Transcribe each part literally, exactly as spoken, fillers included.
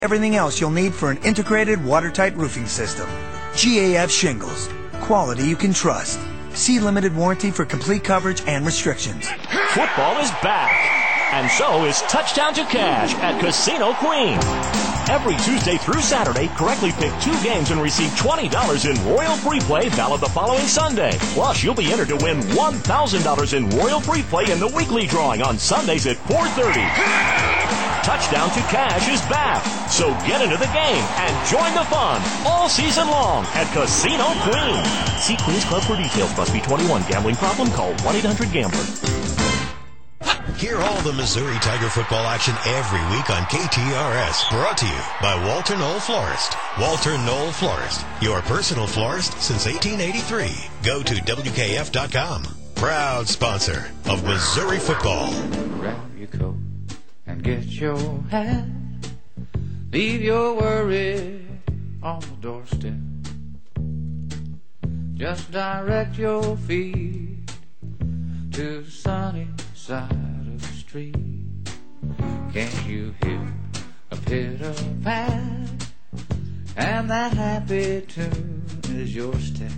Everything else you'll need for an integrated watertight roofing system. G A F Shingles. Quality you can trust. See limited warranty for complete coverage and restrictions. Football is back. And so is Touchdown to Cash at Casino Queen. Every Tuesday through Saturday, correctly pick two games and receive twenty dollars in Royal Free Play valid the following Sunday. Plus, you'll be entered to win one thousand dollars in Royal Free Play in the weekly drawing on Sundays at four thirty. Touchdown to Cash is back. So get into the game and join the fun all season long at Casino Queen. See Queen's Club for details. Must be twenty-one. Gambling problem? Call one eight hundred gambler. Hear all the Missouri Tiger football action every week on K T R S. Brought to you by Walter Knoll Florist. Walter Knoll Florist, your personal florist since eighteen eighty-three. Go to W K F dot com. Proud sponsor of Missouri football. Grab your coat and get your hat. Leave your worry on the doorstep. Just direct your feet to the sunny side of the street. Can't you hear a pitter-pat? And that happy tune is your step.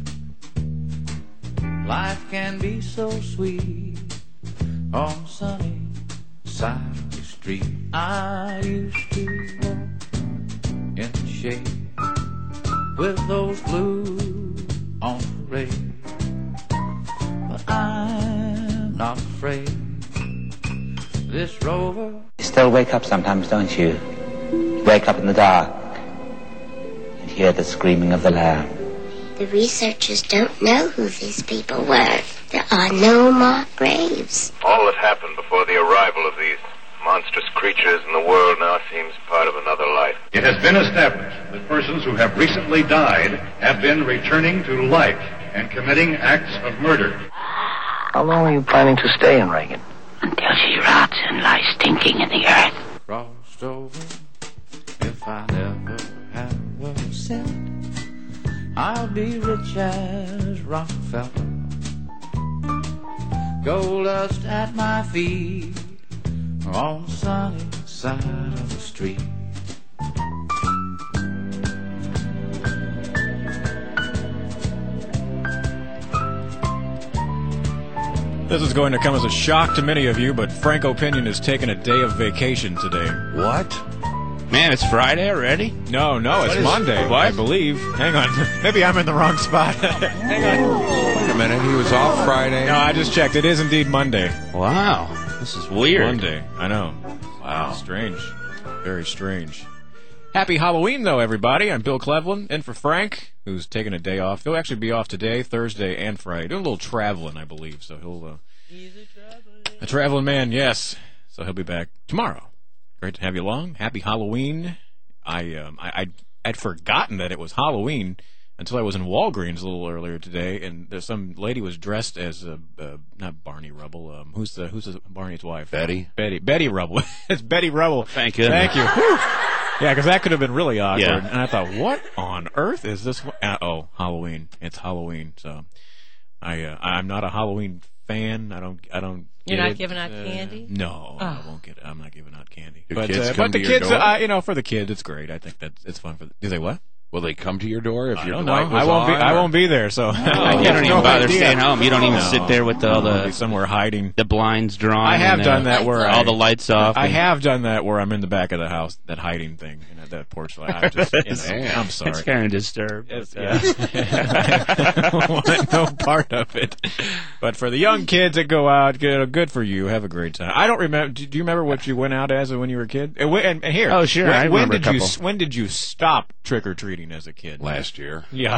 Life can be so sweet on the sunny side of the street. I used to walk in the shade with those blues on parade, but I'm not afraid. This rover. You still wake up sometimes, don't you? You wake up in the dark and hear the screaming of the lamb. The researchers don't know who these people were. There are no marked graves. All that happened before the arrival of these monstrous creatures in the world now seems part of another life. It has been established that persons who have recently died have been returning to life and committing acts of murder. How long are you planning to stay in Reagan? Until she rots and lies stinking in the earth. Crossed over, if I never have a cent, I'll be rich as Rockefeller. Gold dust at my feet on the sunny side of the street. This is going to come as a shock to many of you, but Frank Opinion is taking a day of vacation today. What? Man, it's Friday already? No, no, it's what Monday, is, what? I believe. Hang on. Maybe I'm in the wrong spot. Hang on. Wait a minute, he was off Friday? No, I just checked. It is indeed Monday. Wow, this is weird. Monday, I know. Wow. Strange. Very strange. Happy Halloween, though, everybody. I'm Bill Cleveland, in for Frank, who's taking a day off. He'll actually be off today, Thursday, and Friday. Doing a little traveling, I believe, so he'll... Uh, He's a traveling. A traveling man, yes. So he'll be back tomorrow. Great to have you along. Happy Halloween. I, um, I, I'd, I'd forgotten that it was Halloween until I was in Walgreens a little earlier today, and there's some lady was dressed as a, uh, not Barney Rubble. Um, who's the who's the, Barney's wife? Betty. Betty. Betty Rubble. It's Betty Rubble. Thank you. Thank you. Yeah, because that could have been really awkward. Yeah. And I thought, what on earth is this? Uh, oh, Halloween. It's Halloween. So I, uh, I'm not a Halloween fan. I don't. I don't. You're get not it. giving out uh, candy? No, Oh. I won't get it. I'm not giving out candy. Do but kids uh, come but the to your kids, door? uh, you know, for the kids, it's great. I think that it's fun for. The, do they what? Will they come to your door if I your don't know. light was I won't be. on, I or- won't be there. So Oh, I you have don't no even bother idea. staying home. You don't even No. sit there with all I'll the be somewhere hiding. the blinds drawn. I have and, done uh, that where all I, the lights off. I and- have done that where I'm in the back of the house, that hiding thing, you know, that porch light. I'm just, you know, I'm sorry. It's kind of disturbed. It's, but, uh, yeah. I want no part of it. But for the young kids that go out, good, good for you. Have a great time. I don't remember. Do you remember what you went out as when you were a kid? And, and, and here. Oh, sure. When, I when remember did a you couple. when did you stop trick or treating as a kid? Last year. Yeah.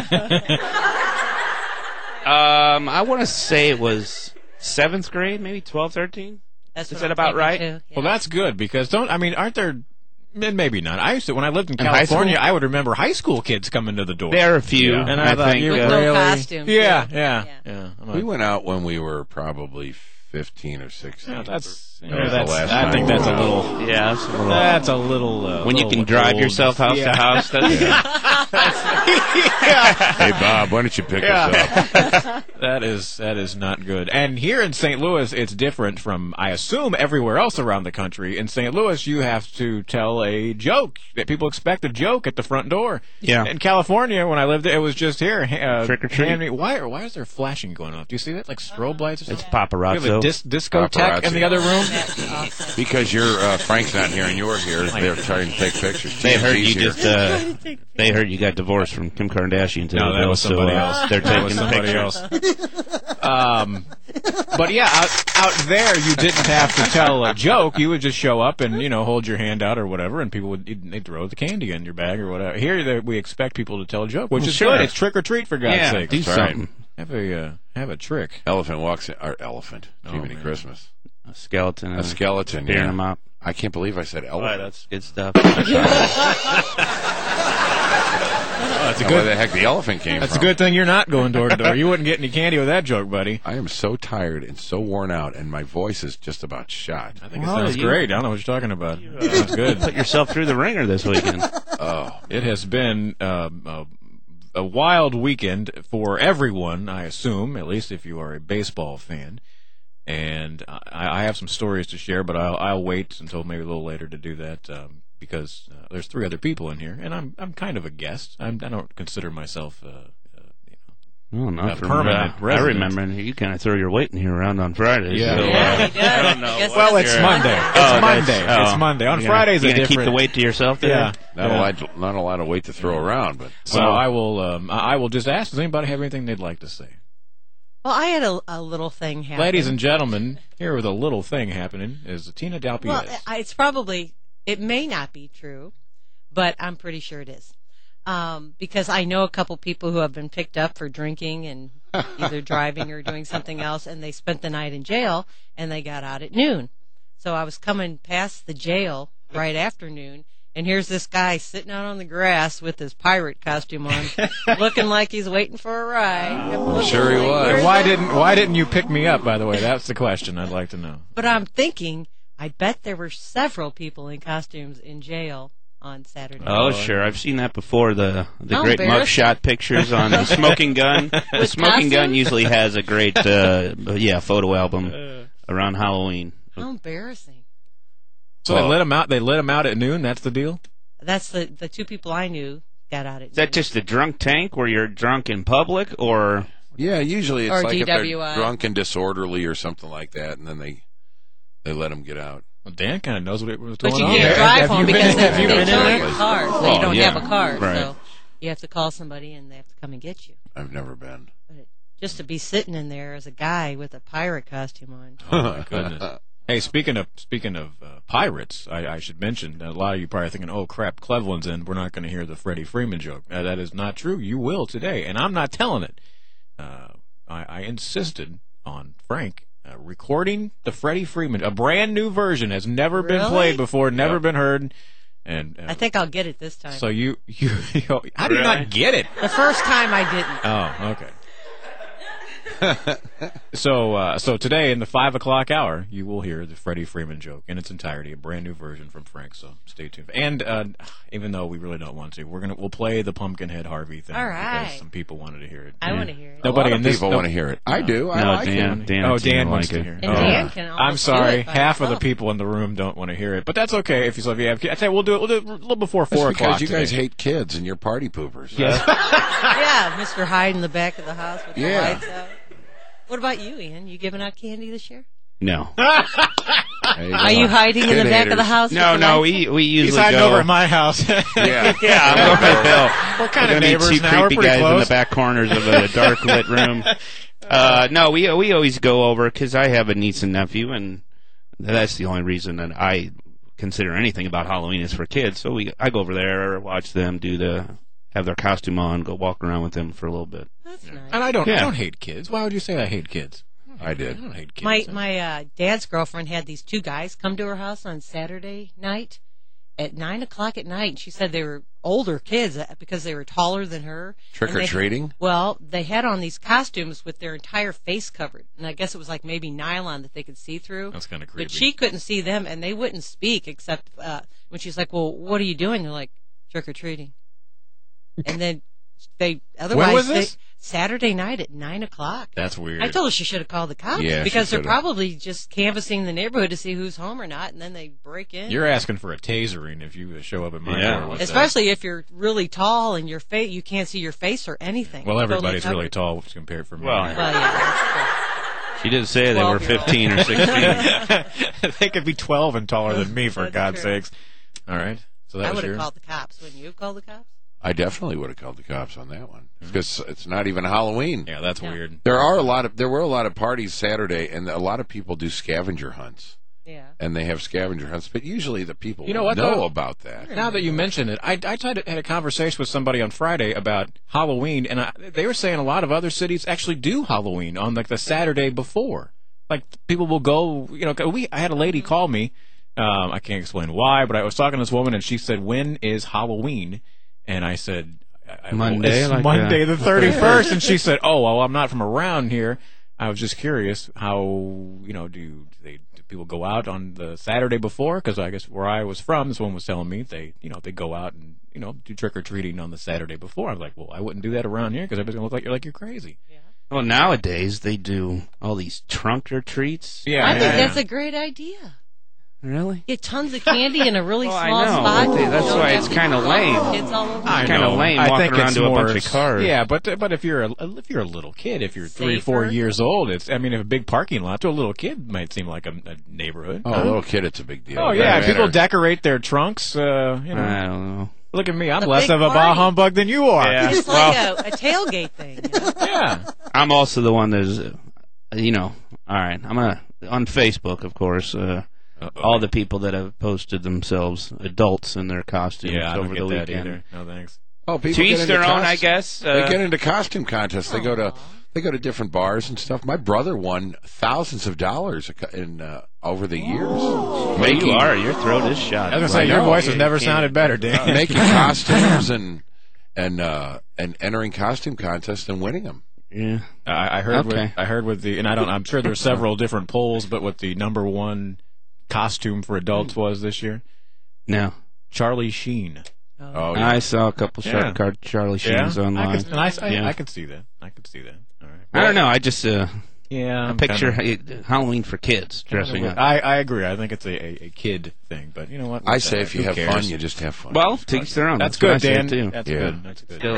Um, I want to say it was seventh grade, maybe twelve, thirteen. That's Is what that I'm about thinking, right? too. Yeah. Well, that's good because don't I mean aren't there? Maybe not. I used to when I lived in In high California. school? I would remember high school kids coming to the door. There are a few, Yeah. And I, I thought think, you uh, With no really, costume, yeah, too. yeah, Yeah. yeah. I'm We like, went out when we were probably fifteen or sixteen. yeah, that's You know, that's, I think that's a little. Yeah, that's a little. That's a little. Uh, when you little can drive old. yourself house yeah. to house. That's, yeah. Hey Bob, why don't you pick yeah. us up? That is that is not good. And here in Saint Louis, it's different from, I assume, everywhere else around the country. In Saint Louis, you have to tell a joke. People expect a joke at the front door. Yeah. In California, when I lived there, it was just here. Uh, Trick or treat. hand me- Why, why is there flashing going off? Do you see that? Like strobe lights or it's something? paparazzo. We have a dis- discotheque in the other room. Because you're uh, Frank's not here and you're here, they're trying to take pictures. They heard you here. just. Uh, they heard you got divorced from Kim Kardashian today. No, that was somebody so, uh, else. They're That taking was somebody pictures. else. Um, but yeah, out, out there, you didn't have to tell a joke. You would just show up and, you know, hold your hand out or whatever, and people would they'd throw the candy in your bag or whatever. Here, they, we expect people to tell a joke, which Well, is sure. good. It's trick or treat, for God's Yeah, sake. do That's right. something. Have a uh, have a trick. Elephant walks in, or elephant. Oh, Jiminy man. Christmas. A skeleton. A skeleton, Bearing yeah. them up. I can't believe I said All elephant. right, that's good stuff. Oh, that's a Now, where good. the heck the elephant came That's from. a good thing you're not going door to door. You wouldn't get any candy with that joke, buddy. I am so tired and so worn out, and my voice is just about shot. I think Well, it sounds you- great. I don't know what you're talking about. It sounds good. Put yourself through the ringer this weekend. Oh, It has been um, a, a wild weekend for everyone, I assume, at least if you are a baseball fan. And I, I have some stories to share, but I'll, I'll wait until maybe a little later to do that um, because uh, there's three other people in here, and I'm I'm kind of a guest. I'm, I don't consider myself uh, uh, you know, No, not A for permanent me. I resident. remember you kind of throw your weight in here around on Fridays. Yeah. so, Yeah, uh, he does. I don't know. Guess what Well, that's it's your- Monday. It's Oh, that's- Monday. oh. It's Monday. On You're gonna- Fridays, you're a gonna keep different. the weight to yourself there? Yeah. not Yeah. a lot, not a lot of weight to throw around, but So Well- I will um, I I will just ask, does anybody have anything they'd like to say? Well, I had a, a little thing happen. Ladies and gentlemen, here with a little thing happening is Tina Dalpiez. Well, I- it's probably, it may not be true, but I'm pretty sure it is. Um, because I know a couple people who have been picked up for drinking and either driving or doing something else, and they spent the night in jail, and they got out at noon. So I was coming past the jail right after noon, and here's this guy sitting out on the grass with his pirate costume on, looking like he's waiting for a ride. I'm sure he was. And why didn't why didn't you pick me up, by the way? That's the question I'd like to know. But I'm thinking, I bet there were several people in costumes in jail on Saturday. Oh, sure. I've seen that before. The the How great embarrassing. mugshot pictures on the Smoking Gun. The With Smoking Gun costumes? usually has a great, uh, yeah, photo album around Halloween. How embarrassing. So Well- they let him out. They let him out at noon. That's the deal. That's the the two people I knew got out at Is that just a drunk tank where you're drunk in public, or yeah, usually it's Or like D if W they're I. drunk and disorderly or something like that, and then they they let them get out. Well, Dan kind of knows what it was But going you on. can't Have- drive have home you been because in- they, have you they been in tow there? your car, so Well, you don't yeah. have a car. Right. So you have to call somebody, and they have to come and get you. I've never been. But it, just to be sitting in there as a guy with a pirate costume on. Oh my goodness. Hey, speaking of speaking of uh, pirates, I, I should mention that a lot of you probably thinking, "Oh crap, Cleveland's in. We're not going to hear the Freddie Freeman joke." Uh, that is not true. You will today, and I'm not telling it. Uh, I, I insisted on Frank uh, recording the Freddie Freeman. A brand new version has never been Really? played before, never been heard. And uh, I think I'll get it this time. so. You you, you know, how do you Really? not get it? The first time I didn't. Oh, okay. so, uh, so today in the five o'clock hour, you will hear the Freddie Freeman joke in its entirety, a brand new version from Frank. So stay tuned. And uh, even though we really don't want to, we're gonna we'll play the Pumpkinhead Harvey thing. All right. Because some people wanted to hear it. I want to hear it. Nobody a lot in of this people no- want to hear it. I do. I no? like Dan, it. Dan, Oh, seemed Dan to wants like to it. hear it. And Oh. Dan can almost I'm sorry, do it by half of the himself. people in the room don't want to hear it, but that's okay. If you so if you have, I tell you, we'll do it. We'll do it a little before That's four because o'clock. you guys today. hate kids and you're party poopers. Yes. Yeah, Mister Hyde in the back of the house with Yeah. the lights out. What about you, Ian? You giving out candy this year? No. There you Are go. you hiding in the Kid back of the haters. house? No, with the no, lights we we usually He's hiding go. over at my house. Yeah. Yeah, I'm going to Bill. What kind We're of gonna be neighbors two now? We're creepy pretty guys in close. the back corners of a dark lit room. Uh, no, we we always go over because I have a niece and nephew, and that's the only reason that I consider anything about Halloween is for kids. So we I go over there, watch them do the have their costume on, go walk around with them for a little bit. That's nice. And I don't, Yeah. I don't hate kids. Why would you say I hate kids? I did. I don't hate kids. My my uh, dad's girlfriend had these two guys come to her house on Saturday night, at nine o'clock at night. She said they were older kids because they were taller than her. Trick or treating? Well, they had on these costumes with their entire face covered, and I guess it was like maybe nylon that they could see through. That's kind of creepy. But she couldn't see them, and they wouldn't speak except uh, when she's like, "Well, what are you doing?" They're like, "Trick or treating," and then they otherwise when was they, this? Saturday night at nine o'clock. That's weird. I told her she should have called the cops Yeah, because she they're should've. probably just canvassing the neighborhood to see who's home or not, and then they break in. You're asking for a tasering if you show up at my Yeah. door. with that. Especially if you're really tall and your face, you can't see your face or anything. Well, It's totally everybody's really covered. tall compared for me. Well, Well, yeah, that's She did say they were twelve-year-old. fifteen or sixteen. They could be twelve and taller than me, for That's God's true. sakes. All right. So true. that I was would have your... called the cops. Wouldn't you have called the cops? I definitely would have called the cops on that one because it's not even Halloween. Yeah, that's Yeah. weird. There are a lot of there were a lot of parties Saturday, and a lot of people do scavenger hunts, Yeah. and they have scavenger hunts. But usually the people You know what, know though? about that. Now that you mention it, I, I tried to, had a conversation with somebody on Friday about Halloween, and I, they were saying a lot of other cities actually do Halloween on like the Saturday before. Like people will go, you know. We I had a lady call me. Um, I can't explain why, but I was talking to this woman, and she said, "When is Halloween?" And I said, I, Monday, it's like Monday that. the thirty-first." And she said, "Oh, well, I'm not from around here. I was just curious how, you know, do, do they do people go out on the Saturday before? Because I guess where I was from, this one was telling me they, you know, they go out and, you know, do trick or treating on the Saturday before." I was like, "Well, I wouldn't do that around here because everybody's gonna look like you're like you're crazy." Well, nowadays they do all these trunk or treats. Yeah, I think yeah, that's yeah. a great idea. Really? Get tons of candy in a really Well, I small know, spot. but they- that's Don't why have it's to kinda throw lame. Kids all over. I It's kinda know. lame I walking think around it's to a more, bunch of cars. Yeah, but but if you're a, if you're a little kid, if you're three, Safer. four years old, it's I mean, if a big parking lot to a little kid might seem like a, a neighborhood. Oh, a little kid, it's a big deal. Oh It yeah, doesn't people matter. decorate their trunks. Uh, you know, I don't know. look at me, I'm A less big of a bah party. humbug than you are. Yeah. It's Well- like a, a tailgate thing. You know? Yeah. I'm also the one that's, uh, you know, all right. I'm a, on Facebook, of course. Uh, Uh-oh. all the people that have posted themselves adults in their costumes Yeah, I don't over get the that weekend. either. No thanks. Oh, people To get each into their own, cost- I guess. They Uh, get into costume contests. They go to they go to different bars and stuff. My brother won thousands of dollars in uh, over the years. well, Making- you are. Your throat is shot. I was gonna I say your know. voice has You never can't- sounded better, Dan. making costumes and and uh, and entering costume contests and winning them. Yeah. I, I heard Okay. with I heard with the and I don't I'm sure there's several different polls, but what the number one costume for adults was this year, No. Charlie Sheen. Oh, I saw a couple Yeah. short card Charlie Sheens yeah, online. I could, and I, I, Yeah. I could see that. I could see that. All right. I don't know. I just uh, Yeah, I I'm picture kinda- ha- Halloween for kids dressing up. I, I agree. I think it's a, a, a kid thing, but you know what? I say if you Who have cares? fun, you just have fun. Well, to each their own. That's, what I good, say, Dan. too. That's Yeah. good. That's good. Still, All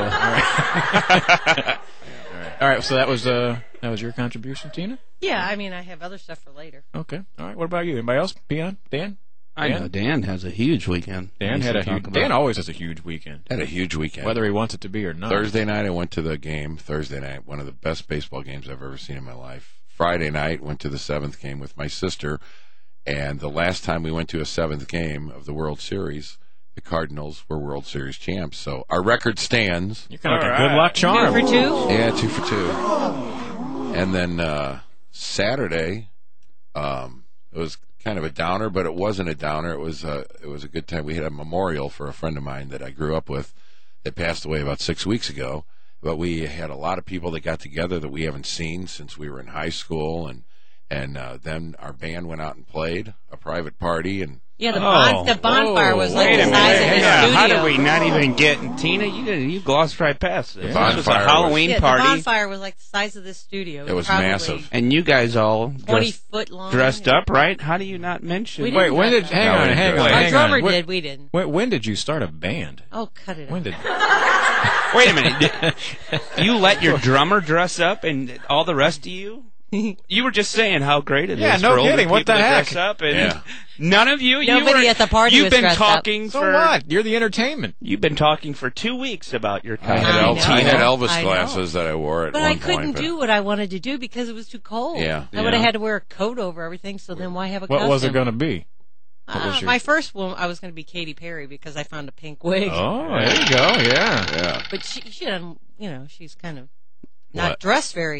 right. All right. So that was uh that was your contribution, Tina. Yeah, I mean, I have other stuff for later. Okay. All right. What about you? Anybody else? Peon? Dan? I Dan? know Dan has a huge weekend. Dan He had a used to huge. talk about. Dan always has a huge weekend, had a huge weekend. whether he wants it to be or not. Thursday night, I went to the game. Thursday night, one of the best baseball games I've ever seen in my life. Friday night, went to the seventh game with my sister. And the last time we went to a seventh game of the World Series, the Cardinals were World Series champs. So our record stands. You're kind of like All a good right. luck charm. Two for two? Yeah, two for two. And then uh, Saturday, um, it was kind of a downer, but it wasn't a downer. It was a, it was a good time. We had a memorial for a friend of mine that I grew up with that passed away about six weeks ago. But we had a lot of people that got together that we haven't seen since we were in high school, and and uh, then our band went out and played a private party, and Yeah, the, Oh. bon- the bonfire was like Wait the a size minute. of the Yeah, studio. how did we not even get Tina? You didn't. You glossed right past it. This was a bonfire was- Halloween Yeah, party, the bonfire was like the size of this studio. it was probably massive. and you guys all twenty dressed, foot long. dressed up, right? How do you not mention? We Wait, didn't when did? dress Hang No, we on, didn't hang dress on, up. Our hang drummer on. When- did. We didn't. When, when did you start a band? Oh, cut it When out. did? Wait a minute. You let your drummer dress up, and all the rest of you? You were just saying how great it is Yeah, no for older kidding. What people the to heck? dress up, and Yeah. none of you. you Nobody were, at the party You've was been dressed up. talking So for what? You're the entertainment. You've been talking for two weeks about your I costume. had, I El- know. I had Elvis I know. glasses that I wore at But one I couldn't point. but- do what I wanted to do because it was too cold. Yeah. I would have Yeah. had to wear a coat over everything. So then why have a What costume? was it going to be? What Uh, was your- My first one, I was going to be Katy Perry because I found a pink wig. Oh, there you go. Yeah. Yeah. But she, she, done- you know, she's kind of not What? dressed very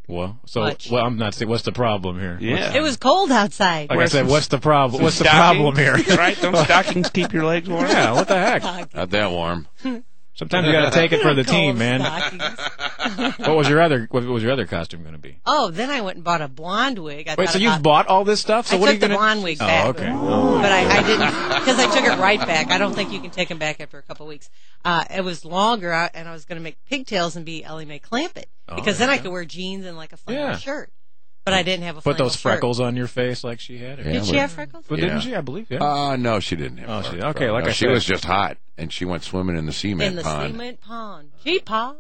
Well, so Much. well, I'm not saying what's the problem here. Yeah. It was cold outside. Like I said, what's the problem? What's the Stockings, problem here? Right? Don't stockings keep your legs warm? Yeah, what the heck? Not that warm. Sometimes you got to take it for the team, Cold man. stockings. What was your other What was your other costume going to be? Oh, then I went and bought a blonde wig. I Wait, thought so you've about- bought all this stuff? So I what took are you the going blonde wig Oh, back. okay. But I, I didn't, because I took it right back. I don't think you can take them back after a couple of weeks. Uh, it was longer, I- and I was going to make pigtails and be Ellie Mae Clampett. Oh, Because there then I you go. could wear jeans and like a flannel Yeah. shirt. But I didn't have a Put flannel those shirt. freckles on your face like she had? Yeah, Did she but- have freckles? Well, Yeah. didn't she? I believe, yeah. Uh, no, she didn't have Oh, freckles. she- okay, like No, I she said. was just hot, and she went swimming in the cement In the pond. cement pond. Gee, Pa.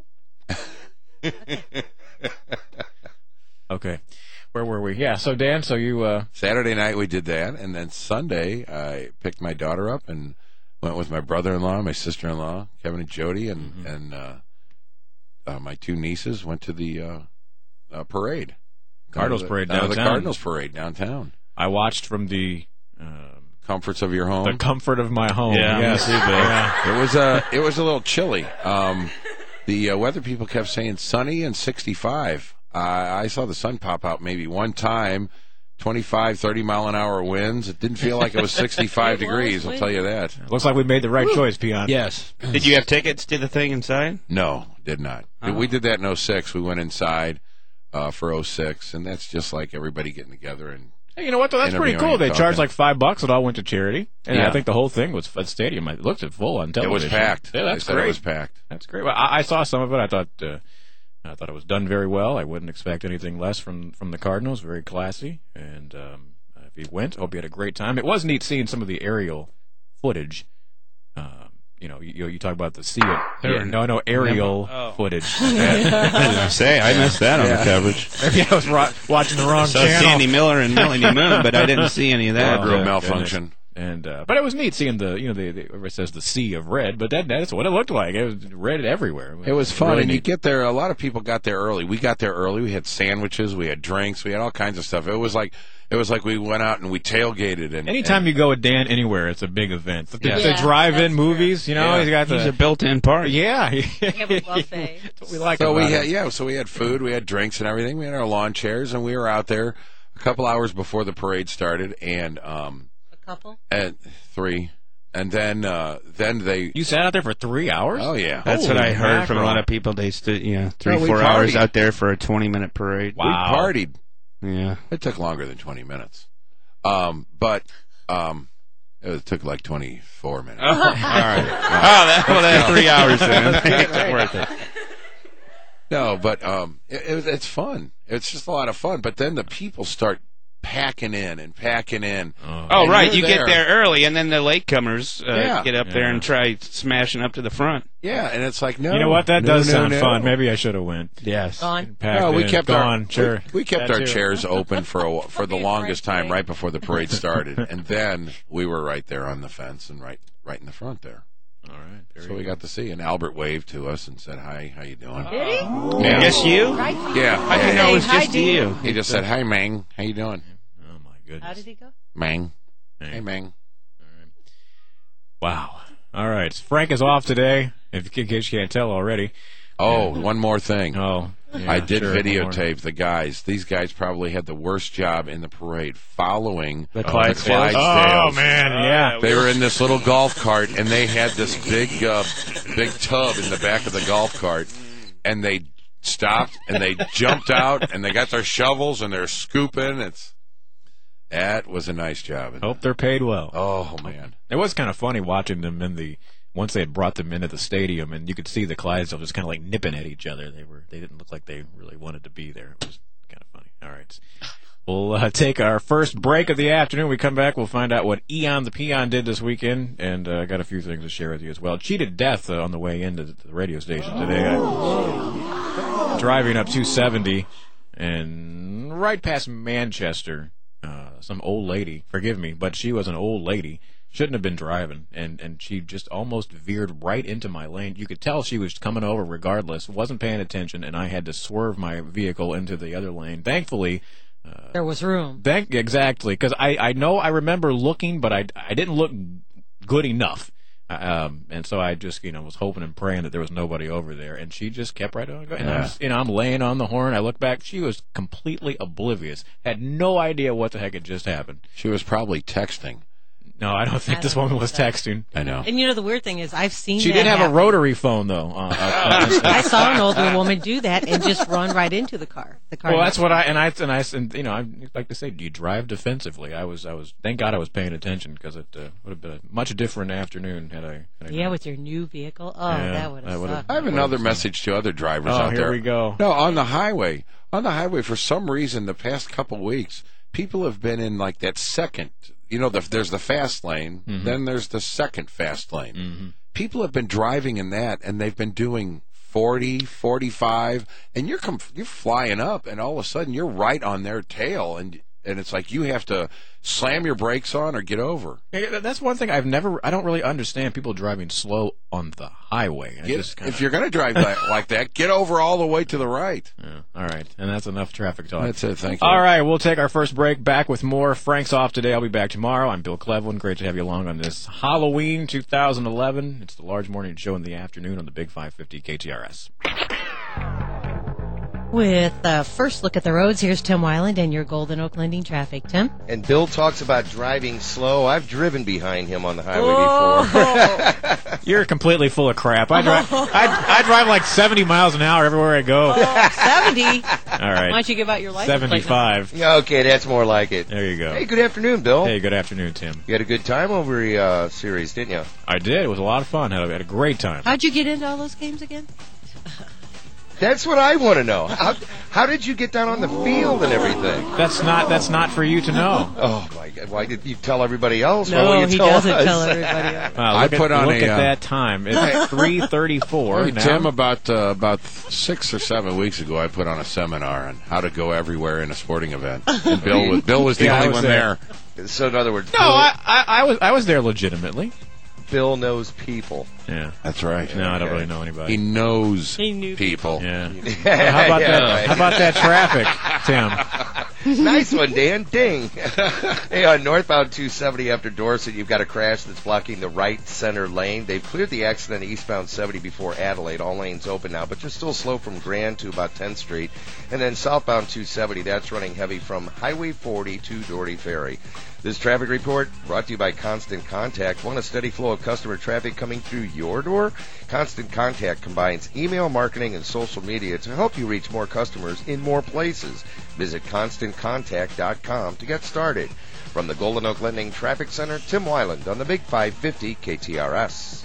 Okay. Where were we? Yeah, so Dan, so you... Uh, Saturday night we did that, and then Sunday I picked my daughter up and went with my brother-in-law, my sister-in-law, Kevin and Jody, and Mm-hmm. and uh, uh, my two nieces went to the uh, uh, parade. Cardinals Down to the- parade down to the downtown. Cardinals parade downtown. I watched from the... Um, Comforts of your home. the comfort of my home. Yeah, yes. me too, Bill. Yeah. It was uh, it was a little chilly. Um, the uh, weather people kept saying sunny and sixty-five. Uh, I saw the sun pop out maybe one time, twenty-five, thirty mile an hour winds. It didn't feel like it was sixty-five It was degrees, I'll tell you that. Looks like we made the right choice, Peon. Yes. Did you have tickets to the thing inside? No, did not. Oh. We did that in oh six. We went inside uh, for oh six, and that's just like everybody getting together. And Hey, you know what, though? That's pretty Interviewing cool. They and charged talking. like five bucks. It all went to charity. And Yeah. I think the whole thing was at stadium. It looked at full on it television. was packed. Yeah, that's I said great. it was packed. That's great. Well, I, I saw some of it. I thought uh, I thought it was done very well. I wouldn't expect anything less from, from the Cardinals. Very classy. And um, if you went, I hope you had a great time. It was neat seeing some of the aerial footage. Um, you know, you, you talk about the sea. Yeah, no, no, aerial Oh. footage. I say, I missed that on the coverage. Maybe I was ro- watching the wrong So channel. Sandy Miller and Melanie Moon, but I didn't see any of that. Wardrobe Oh, malfunction. goodness. And uh, but it was neat seeing the you know the, the everybody says the sea of red, but that that's what it looked like. It was red everywhere. It was fun, really and you neat. get there. A lot of people got there early. We got there early. We had sandwiches, we had drinks, we had all kinds of stuff. It was like it was like we went out and we tailgated. And Anytime and, you go with Dan anywhere, it's a big event. The, Yeah. the Yeah, drive-in that's movies, you know, Yeah. he's got the He's a built-in party. yeah, We have a buffet. That's what we like. so about we had it. yeah, so we had food, we had drinks and everything. We had our lawn chairs, and we were out there a couple hours before the parade started, and um, A couple? at three, and then uh, then they. You sat out there for three hours. Oh yeah, That's what Holy I heard from a mackerel. lot of people. They stood, you know, three, No, we four hours partied. out there for a twenty-minute parade. Wow. we partied. Yeah. It took longer than twenty minutes, um, but um, it took like twenty-four minutes. All right. Oh, that, well, that's three hours then. Worth it. No, but um, it, it, it's fun. It's just a lot of fun. But then the people start packing in and packing in. Oh, And right. you're You get there. there early, and then the latecomers uh, Yeah. get up there Yeah. and try smashing up to the front. Yeah, and it's like no. You know what? That no, does no, sound no. fun. Maybe I should have went. Yes. Gone. Packed No, we in, kept gone. our sure. we, we kept That our too. chairs open for a, for the Okay, longest right time, there. right before the parade started, and then we were right there on the fence and right right in the front there. All right. There So you we go. got to see, and Albert waved to us and said, "Hi, how you doing?" Did he? Yeah. Just you? Right? Yeah, How do you yeah, know it was Hey, hi, just Dean. you? he just said, "Hi, Mang, how you doing?" Oh my goodness. How did he go? Mang, Hey. hey, Mang. Wow. All right. Frank is off today. If in case you can't tell already. Oh, one more thing. Oh. yeah, I did sure, one more. videotape the guys. These guys probably had the worst job in the parade following The uh, Clydesdales? Oh Clydesdales. man, yeah. They were in this little golf cart, and they had this big, uh, big tub in the back of the golf cart, and they stopped and they jumped out, and they got their shovels and they're scooping. It's that was a nice job. Hope they're paid well. Oh man, It was kind of funny watching them in the once they had brought them into the stadium, and you could see the Clydesdales just kind of like nipping at each other. They were they didn't look like they really wanted to be there. It was kind of funny. All right, we'll uh, take our first break of the afternoon. We come back, we'll find out what Eon the Peon did this weekend, and I uh, got a few things to share with you as well. Cheated death uh, on the way into the radio station today. I, driving up two seventy and right past Manchester. Uh, some old lady, forgive me, but she was an old lady, shouldn't have been driving, and, and she just almost veered right into my lane. You could tell she was coming over regardless, wasn't paying attention, and I had to swerve my vehicle into the other lane. Thankfully, uh, There was room. thank exactly, because I, I know I remember looking, but I, I didn't look good enough. Um, and so I just, you know, was hoping and praying that there was nobody over there, and she just kept right on going. And Yeah. I'm, you know, I'm laying on the horn. I look back. She was completely oblivious. Had no idea what the heck had just happened. She was probably texting. No, I don't think I this don't woman know was that. texting. I know. And you know the weird thing is, I've seen. She that did have happen. a rotary phone though. Uh, uh, I saw an older woman do that and just run right into the car. The car. Well, that's what I and I and I and you know I like to say. Do you drive defensively? I was I was. Thank God I was paying attention because it uh, would have been a much different afternoon had I. Had I Yeah, with your new vehicle. Oh, Yeah, that would I have would've- sucked. I have another message to other drivers Oh, out here there. we go. No, on the highway. On the highway, for some reason, the past couple weeks, people have been in like that second. You know, the, there's the fast lane, Mhm. then there's the second fast lane. Mm-hmm. People have been driving in that, and they've been doing forty, forty-five, and you're com- you're flying up, and all of a sudden you're right on their tail, and and it's like you have to slam your brakes on or get over. Yeah, that- that's one thing I've never. I don't really understand people driving slow on the highway. I Get- just kinda, if you're going to drive like, like that, get over all the way to the right. Yeah, all right, and that's enough traffic talk. That's it. Thank you. All right, we'll take our first break. Back with more. Frank's off today. I'll be back tomorrow. I'm Bill Cleveland. Great to have you along on this Halloween two thousand eleven. It's the large morning show in the afternoon on the Big five fifty K T R S. With the first look at the roads, here's Tim Weiland and your Golden Oak Lending traffic. Tim? And Bill talks about driving slow. I've driven behind him on the highway Oh. before. You're completely full of crap. I drive. I, I drive like seventy miles an hour everywhere I go. Oh, seventy? All right. Why don't you give out your license plate seventy-five. Okay, that's more like it. There you go. Hey, good afternoon, Bill. Hey, good afternoon, Tim. You had a good time over the uh, series, didn't you? I did. It was a lot of fun. Had a, had a great time. How'd you get into all those games again? That's what I want to know. How, how did you get down on the field and everything? That's not. That's not for you to know. Oh my God! Why did you tell everybody else? No, Why won't you he tell doesn't us? tell everybody else. Wow, I look put at, on look a, at uh, that time. It's three thirty-four Hey, now. Tim, about uh, about six or seven weeks ago, I put on a seminar on how to go everywhere in a sporting event. And Bill was Bill was the Yeah, I only was one there. there. So in other words, No, Bill, I, I, I was I was there legitimately. Bill knows people. Yeah, That's right. no, I don't Okay. really know anybody. He knows He knew people. Yeah. Yeah, How about yeah, that? right. How about that traffic, Tim? Nice one, Dan. Ding. Hey, on northbound two seventy after Dorset, you've got a crash that's blocking the right center lane. They've cleared the accident eastbound seventy before Adelaide. All lanes open now, but you're still slow from Grand to about tenth Street. And then southbound two seventy, that's running heavy from Highway forty to Doherty Ferry. This traffic report brought to you by Constant Contact. Want a steady flow of customer traffic coming through your door? Constant Contact combines email marketing and social media to help you reach more customers in more places. Visit constant contact dot com to get started. From the Golden Oak Lending Traffic Center, Tim Weiland on the Big five fifty K T R S.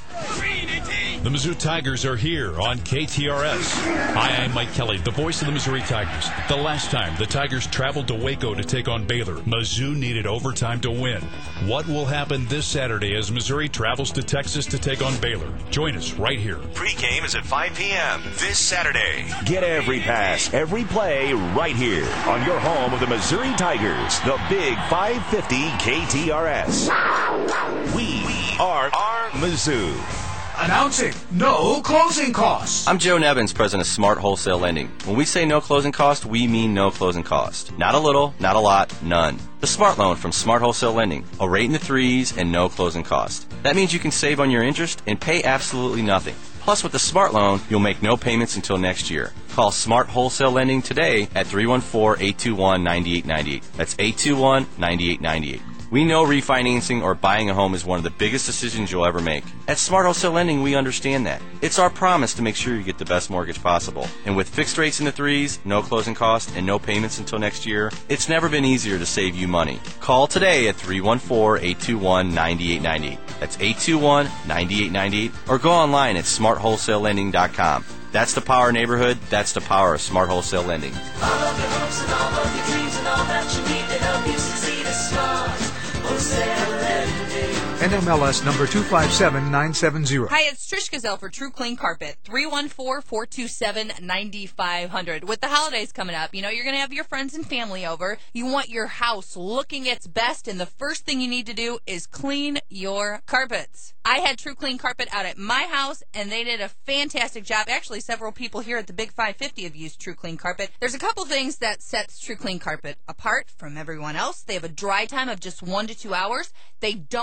The Mizzou Tigers are here on K T R S. Hi, I'm Mike Kelly, the voice of the Missouri Tigers. The last time the Tigers traveled to Waco to take on Baylor, Mizzou needed overtime to win. What will happen this Saturday as Missouri travels to Texas to take on Baylor? Join us right here. Pre-game is at five p.m. this Saturday. Get every pass, every play right here on your home of the Missouri Tigers, the Big five fifty K T R S. We are, are Mizzou. Announcing no closing costs. I'm Joe Nevins, president of Smart Wholesale Lending. When we say no closing cost, we mean no closing cost. Not a little, not a lot, none. The Smart Loan from Smart Wholesale Lending. A rate in the threes and no closing cost. That means you can save on your interest and pay absolutely nothing. Plus, with the Smart Loan, you'll make no payments until next year. Call Smart Wholesale Lending today at three one four, eight two one, nine eight nine eight. That's eight two one, nine eight nine eight. We know refinancing or buying a home is one of the biggest decisions you'll ever make. At Smart Wholesale Lending, we understand that. It's our promise to make sure you get the best mortgage possible. And with fixed rates in the threes, no closing costs, and no payments until next year, it's never been easier to save you money. Call today at three one four, eight two one, nine eight nine eight. That's eight two one, nine eight nine eight. Or go online at smart wholesale lending dot com. That's the power of neighborhood. That's the power of Smart Wholesale Lending. All of your hopes and all of your dreams and all that you need to help you succeed is Smart Wholesale Lending. N M L S number two five seven nine seven zero. Hi, it's Trish Gazelle for True Clean Carpet. three one four, four two seven, nine five zero zero. With the holidays coming up, you know, you're going to have your friends and family over. You want your house looking its best, and the first thing you need to do is clean your carpets. I had True Clean Carpet out at my house, and they did a fantastic job. Actually, several people here at the Big five fifty have used True Clean Carpet. There's a couple things that sets True Clean Carpet apart from everyone else. They have a dry time of just one to two hours. They don't use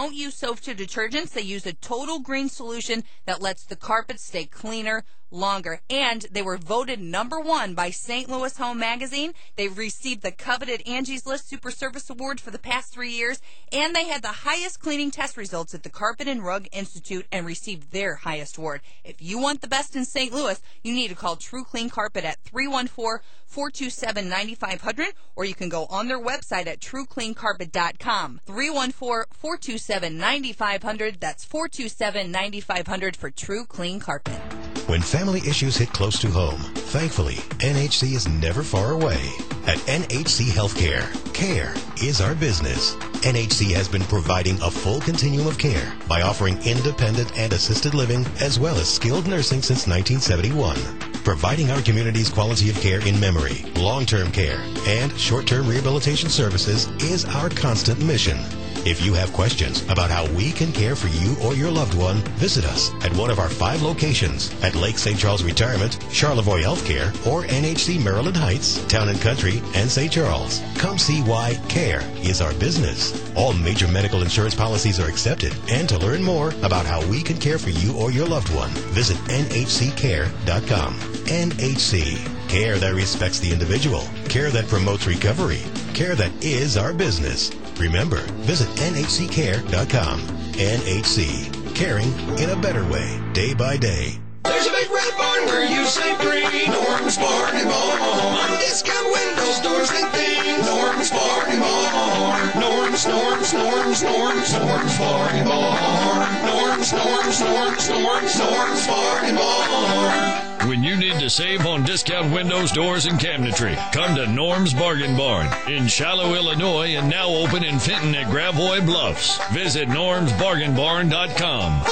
soaps to detergents, they use a total green solution that lets the carpet stay cleaner longer. And they were voted number one by Saint Louis Home Magazine. They've received the coveted Angie's List Super Service Award for the past three years. And they had the highest cleaning test results at the Carpet and Rug Institute and received their highest award. If you want the best in Saint Louis, you need to call True Clean Carpet at three one four, four two seven, nine five zero zero, or you can go on their website at true clean carpet dot com. three one four, four two seven, nine five zero zero. That's four two seven, nine five zero zero for True Clean Carpet. When family issues hit close to home, thankfully, N H C is never far away. At N H C Healthcare, care is our business. N H C has been providing a full continuum of care by offering independent and assisted living as well as skilled nursing since nineteen seventy-one. Providing our community's quality of care in memory, long-term care, and short-term rehabilitation services is our constant mission. If you have questions about how we can care for you or your loved one, visit us at one of our five locations at Lake Saint Charles Retirement, Charlevoix Healthcare, or N H C Maryland Heights, Town and Country, and Saint Charles. Come see why care is our business. All major medical insurance policies are accepted. And to learn more about how we can care for you or your loved one, visit N H C care dot com. N H C. Care that respects the individual. Care that promotes recovery. Care that is our business. Remember, visit N H C care dot com. N H C. Caring in a better way, day by day. There's a big red barn where you save green. Norm's Bargain Barn. Discount windows, doors, and things. Norm's Bargain Barn. Norm's, Norm's, Norm's, Norm's, Norm's Bargain Barn. Norm's, Norm's, Norm's, Norm's, Norm's Bargain Barn. When you need to save on discount windows, doors, and cabinetry, come to Norm's Bargain Barn in Shiloh, Illinois, and now open in Fenton at Gravois Bluffs. Visit norms bargain barn dot com.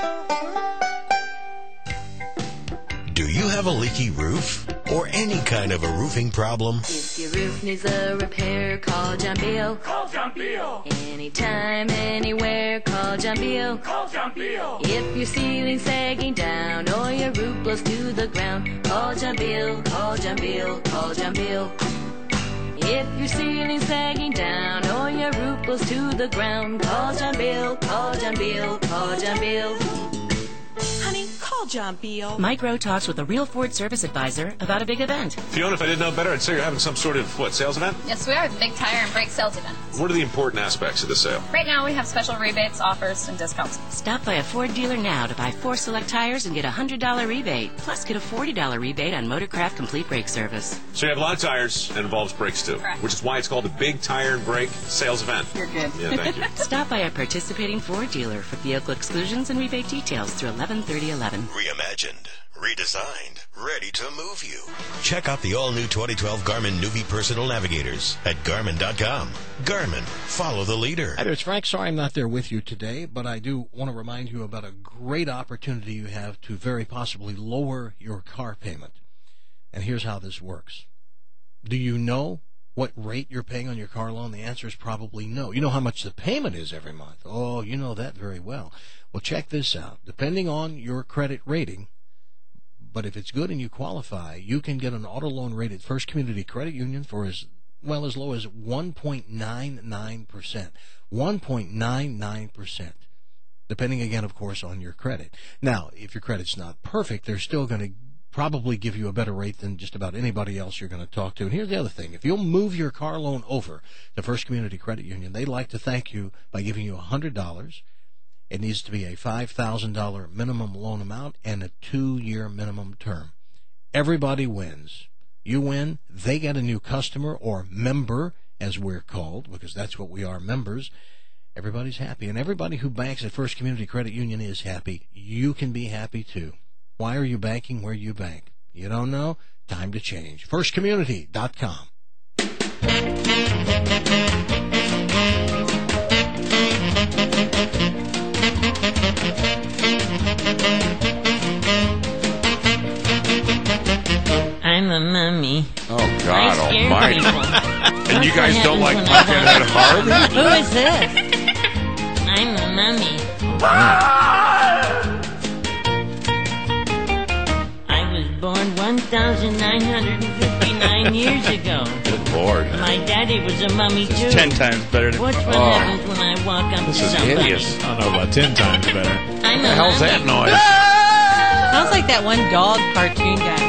Do you have a leaky roof or any kind of a roofing problem? If your roof needs a repair, call John Beal. Call John Beal. Anytime, anywhere, call John Beal. Call John Beal. If your ceiling's sagging down or your roof blows to the ground, call John Beal. Call John Beal. Call John Beal. If your ceiling's sagging down or your roof blows to the ground, call John Beal. Call John Beal. Call John Beal. Honey, call John Beal. Mike Rowe talks with a real Ford service advisor about a big event. Fiona, if I didn't know better, I'd say you're having some sort of, what, sales event? Yes, we are. The big tire and brake sales event. What are the important aspects of the sale? Right now, we have special rebates, offers, and discounts. Stop by a Ford dealer now to buy four select tires and get a one hundred dollars rebate. Plus, get a forty dollars rebate on Motorcraft Complete Brake Service. So you have a lot of tires and involves brakes, too. Correct. Which is why it's called the Big Tire and Brake Sales Event. You're good. Yeah, thank you. Stop by a participating Ford dealer for vehicle exclusions and rebate details through eleven thirty eleven. Reimagined, redesigned, ready to move you. Check out the all-new twenty twelve Garmin Nuvi Personal Navigators at Garmin dot com. Garmin, follow the leader. Hi there, it's Frank. Sorry I'm not there with you today, but I do want to remind you about a great opportunity you have to very possibly lower your car payment. And here's how this works. Do you know what rate you're paying on your car loan? The answer is probably no. You know how much the payment is every month. Oh, you know that very well. Well, check this out. Depending on your credit rating, but if it's good and you qualify, you can get an auto loan rate at First Community Credit Union for as well as low as one point nine nine percent. one point nine nine percent. Depending, again, of course, on your credit. Now, if your credit's not perfect, they're still going to probably give you a better rate than just about anybody else you're going to talk to. And here's the other thing. If you'll move your car loan over to First Community Credit Union, they'd like to thank you by giving you one hundred dollars. It needs to be a five thousand dollars minimum loan amount and a two-year minimum term. Everybody wins. You win, they get a new customer or member, as we're called, because that's what we are, members. Everybody's happy. And everybody who banks at First Community Credit Union is happy. You can be happy, too. Why are you banking where you bank? You don't know? Time to change. first community dot com. I'm a mummy. Oh, God I scare almighty. people. And you guys What don't like happens when I- Pumpkinhead Harvey? Who is this? I'm a mummy. I was born one thousand nine hundred fifty-nine years ago. Lord. My daddy was a mummy This too. is ten times better than... What's what Oh. happens when I walk up This to is somebody? hideous. I don't know about ten times better. I'm What the a hell's mummy. that noise? Sounds like that one dog cartoon guy.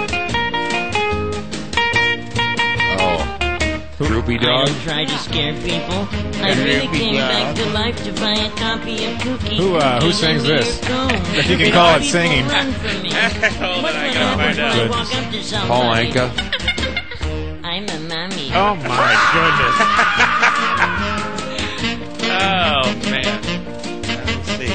Oh. Droopy I dog? don't try to scare people. I really Droopy came back dog. to life to buy a copy of Cookie. Who, uh, who And sings then this? you're gone. If you can call it People singing. run from me. Hold What on, I will gotta happen find when out. I walk up to somebody? Paul Anka? I'm a mummy. Oh, my goodness. Oh, man. Let's see.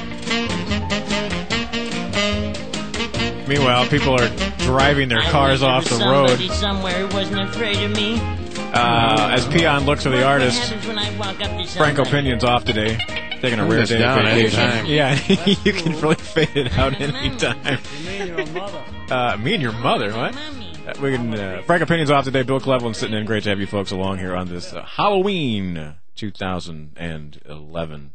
Meanwhile, people are driving their cars I off wish the there was road. somebody somewhere who wasn't afraid of me. Uh, as Peon looks for the What artist, happens when I walk up to Frank somebody? Opinion's off today. Taking a Turn rare this day of down vacation. anytime. Yeah, you can really fade it out anytime. Uh, me and your mother, what? Uh, we can, uh, Frank Opinion's off today. Bill Cleveland sitting in. Great to have you folks along here on this uh, Halloween two thousand eleven.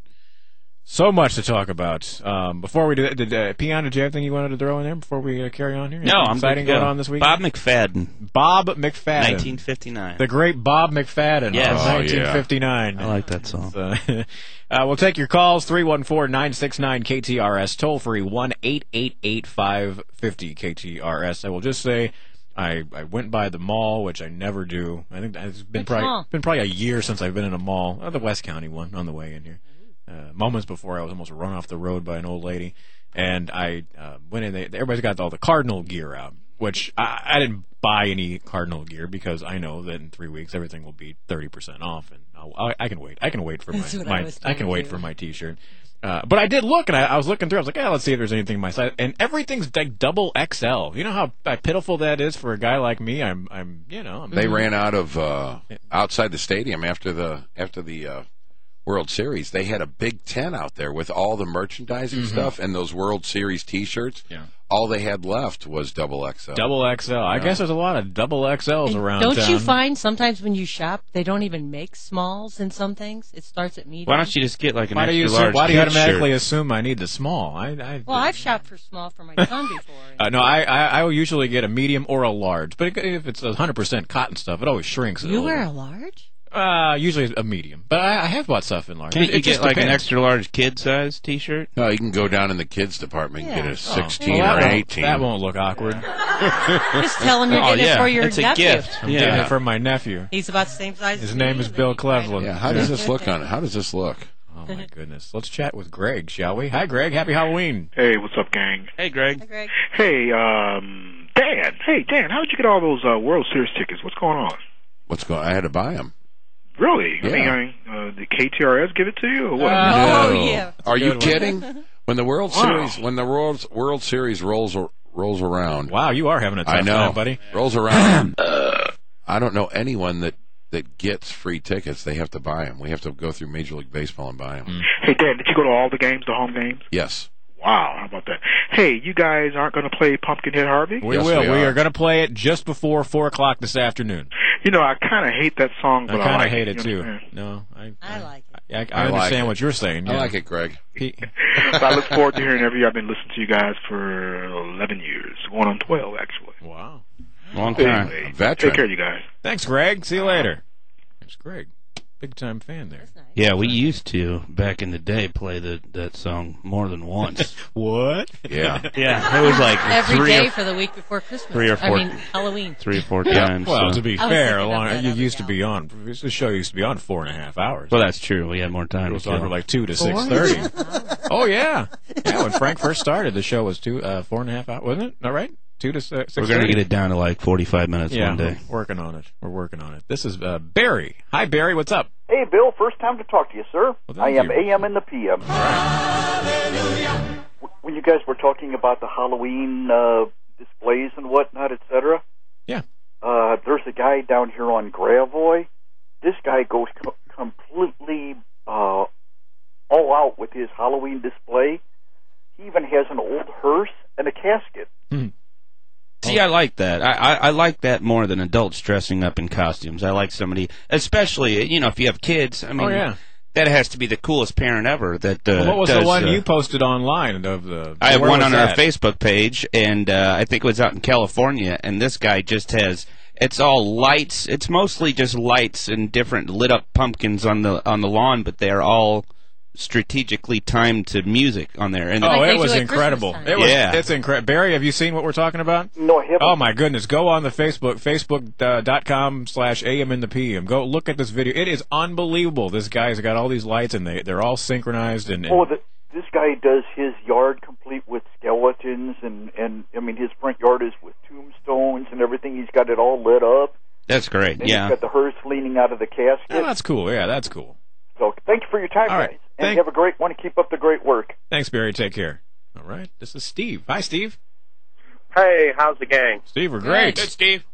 So much to talk about. Um, before we do that, did uh, Peon, did you have anything you wanted to throw in there before we uh, carry on here? No, Anything I'm exciting good to going go. on this week. Bob McFadden, Bob McFadden, nineteen fifty-nine. the great Bob McFadden, Yes. from Oh, nineteen fifty-nine. I like that song. So, uh, we'll take your calls, three one four, nine six nine, K T R S, toll free, one eight eight eight, five five zero, K T R S. I will just say, I, I went by the mall, which I never do. I think it's been Which probably mall? been probably a year since I've been in a mall. Oh, the West County one on the way in here. Uh, moments before I was almost run off the road by an old lady, and I uh, went in. They, everybody's got all the Cardinal gear out, which I, I didn't buy any Cardinal gear because I know that in three weeks everything will be thirty percent off, and I'll, I, I can wait. I can wait for my, That's what I my was I, can gonna wait do. for my T-shirt. Uh, but I did look, and I, I was looking through. I was like, "Yeah, let's see if there's anything my size." And everything's like double X L. You know how uh, pitiful that is for a guy like me. I'm, I'm, you know, I'm, They ran out of uh, outside the stadium after the after the uh, World Series. They had a big tent out there with all the merchandising Mhm. stuff and those World Series T-shirts. Yeah. All they had left was double X L. double X L. I Yeah. guess there's a lot of double X Ls And around don't town. you find sometimes when you shop they don't even make smalls in some things? It starts at medium. Why don't you just get like an Why do extra you assume, large why do you kid's automatically shirt? assume I need the small? I, I Well, I've shopped for small for my son before. uh, no, I, I I will usually get a medium or a large, but if it's one hundred percent cotton stuff, it always shrinks. You wear little a large? Uh, usually a medium, but I, I have bought stuff in large. Can't It- you it just get like an depends. extra large kid size T-shirt? No, you can go down in the kids department and Yeah. get a Oh, sixteen well, that or won't- eighteen. That won't look awkward. Just tell him you're Oh, getting yeah. it for your It's a nephew. gift. I'm Yeah. getting it from my nephew. He's about the same size. His as name me, is and Bill then you buy it. Cleveland. Yeah, how does this look on it? How does this look? Oh my goodness. Let's chat with Greg, shall we? Hi, Greg. Happy Halloween. Hey, what's up, gang? Hey, Greg. Hi, Greg. Hey, um, Dan. Hey, Dan, how did you get all those uh, World Series tickets? What's going on? What's going? I had to buy them. Really? Yeah. I mean, I mean uh, did K T R S give it to you or what? Oh, No. yeah. Are you good one. kidding? When the World Wow. Series, when the World World Series rolls ar- rolls around, Wow, you are having a tough I know, time, buddy. rolls around. I don't know anyone that that gets free tickets. They have to buy them. We have to go through Major League Baseball and buy them. Mm. Hey, Dan, did you go to all the games, the home games? Yes. Wow, how about that? Hey, you guys aren't going to play Pumpkinhead Harvey? We Yes, will. we We are. are going to play it just before four o'clock this afternoon. You know, I kind of hate that song, I but I, kind of like hate it, it you too. understand? No, I, I like it. I, I, I like understand it. what you're saying. I yeah. like it, Greg. He- But I look forward to hearing every year. I've been listening to you guys for eleven years, going on twelve, actually. wow. Long time. Anyway, Veteran. take care, you guys. Thanks, Greg. See you later. Thanks, Greg. Big time fan there. That's nice. Yeah, we used to back in the day play the, that song more than once. What? Yeah. Yeah, it was like Every three day or, for the week before Christmas. three or I four- mean, Halloween. three or four times. Well, so. to be I was fair, thinking long, of that you other used to gal. be on. This show used to be on four and a half hours. Well, that's true. We had more time It to was on kill. for like two to Four? six thirty. Oh yeah, yeah. When Frank first started, the show was two, uh, four and a half hours, wasn't it? All right, two to six. We're going to get it down to like forty-five minutes Yeah, one day. we're working on it. We're working on it. This is uh, Barry. Hi, Barry. What's up? Hey, Bill, first time to talk to you, sir. Well, I thank am you. A M in the P M. When you guys were talking about the Halloween uh, displays and whatnot, et cetera, Yeah. uh, there's a guy down here on Gravois. This guy goes co- completely uh, all out with his Halloween display. He even has an old hearse and a casket. See, I like that. I, I, I like that more than adults dressing up in costumes. I like somebody, especially, you know, if you have kids. I mean, Oh, yeah. that has to be the coolest parent ever. That uh, Well, what was does, the one uh, you posted online of the? I have where one was on our that? Facebook page, and uh, I think it was out in California. And this guy just has it's all lights. It's mostly just lights and different lit up pumpkins on the on the lawn, but they're all strategically timed to music on there. And oh, like it was incredible. It was, yeah, it's incredible. Barry, have you seen what we're talking about? No, I haven't. Oh my goodness! Go on the Facebook, facebook dot com slash A M in the P M. Go look at this video. It is unbelievable. This guy's got all these lights, and they they're all synchronized. And, and oh, the, this guy does his yard complete with skeletons, and and I mean his front yard is with tombstones and everything. He's got it all lit up. That's great. And yeah, he's got the hearse leaning out of the casket. Oh, that's cool. Yeah, that's cool. So thank you for your time, all guys. Right. And Thank- have a great one. Keep up the great work. Thanks, Barry. Take care. All right. This is Steve. Hi, Steve. Hey, how's the gang? Steve, we're great. Good, Steve.